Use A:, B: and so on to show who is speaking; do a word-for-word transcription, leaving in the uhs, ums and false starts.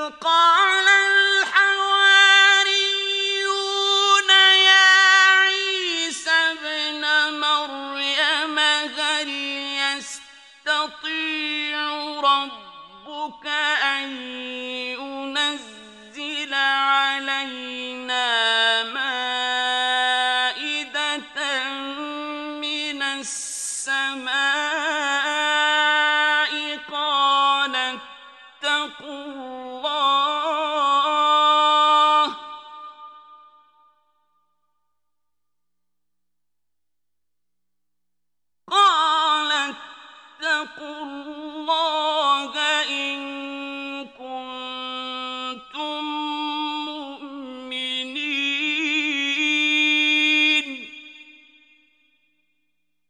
A: قال الحواريون يا عيسى ابن مريم هل يستطيع ربك أن